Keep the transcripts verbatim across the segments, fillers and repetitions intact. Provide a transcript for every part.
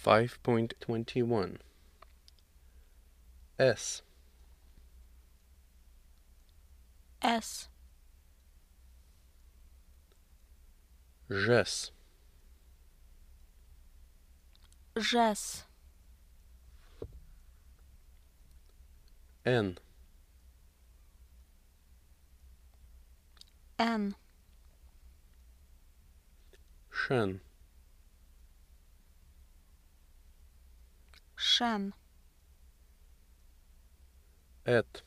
five point twenty-one. S. S. Жес. Жес. Н. Н. Шен. Шен. Эт.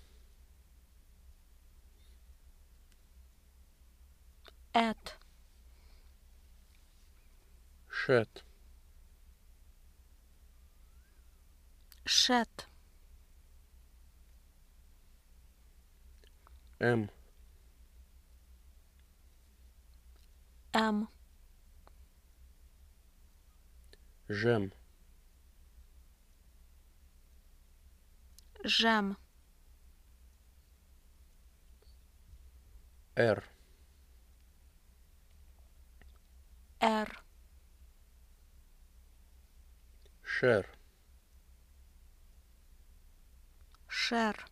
Эт. Шет. Шет. М. М. Жем. Жем. Р. Р. Шер. Шер.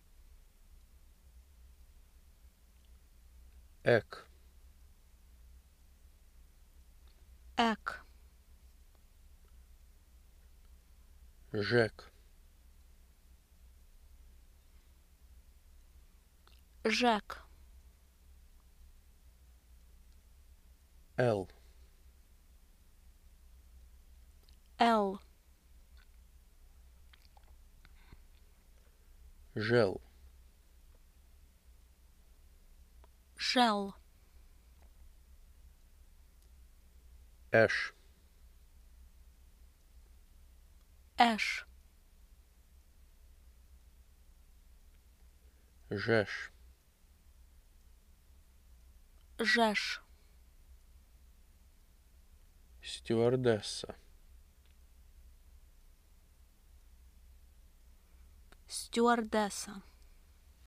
Эк. Эк. Жек. Жек. Л. Л. Жел. Жел. Эш. Эш. Жеш. Жеш. Стюардесса. Стюардесса.